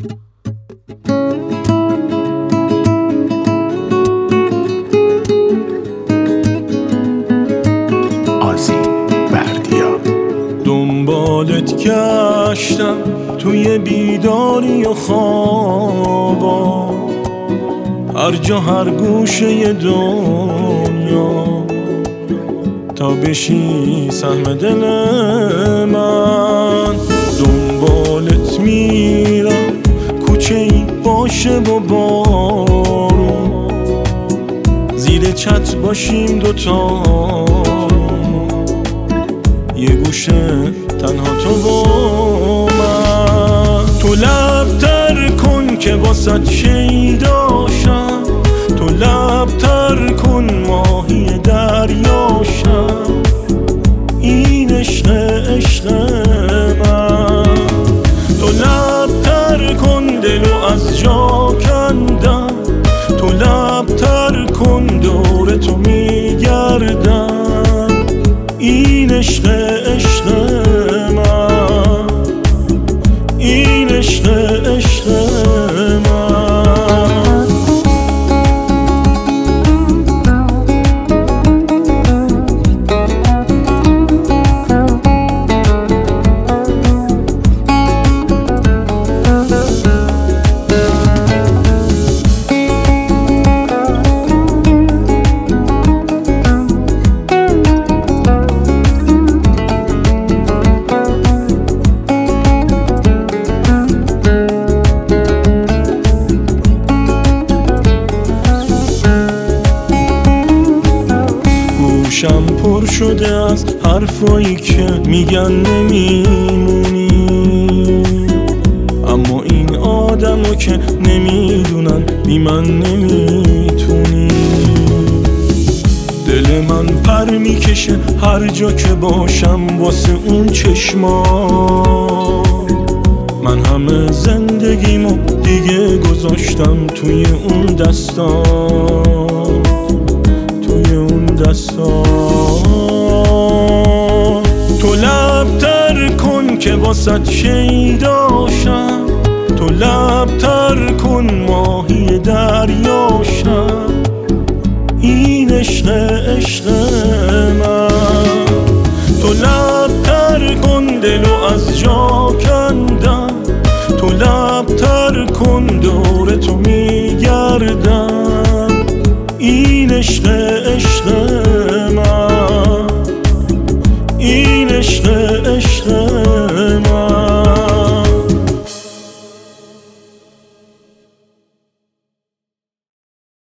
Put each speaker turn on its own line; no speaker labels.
دنبالت گشتم توی بیداری و خوابا، هر جا هر گوشه دنیا، تا بشی سهم دل من. دنبالت میرم کوچه ای باشه و بارون، زیر چتر باشیم دوتا، یه گوشه تنها تو و من. تو لب تر کن که واسه شیداشم، تو لب تر کن ماهی دریاشم، این عشق عشق من. تو لب تر کن دلو از جا کندم، تو لب تر کن دور تو میگردم، این عشق عشق من، این عشق عشق من. گوشم پر شده از حرفایی که میگن نمیمونی، اما این آدمو که نمیدونن بی من نمیتونی. دل من پر میکشه هر جا که باشم واسه اون چشما، من همه زندگیمو دیگه گذاشتم توی اون دستا، توی اون دستا. تو لب تر کن که واسه شیداشم، تو لب تر کن ماهی دریاشم، این عشق عشق من. تو لب تر کن دلو از جا کندم، تو لب تر کن دور تو میگردم، این عشق عشق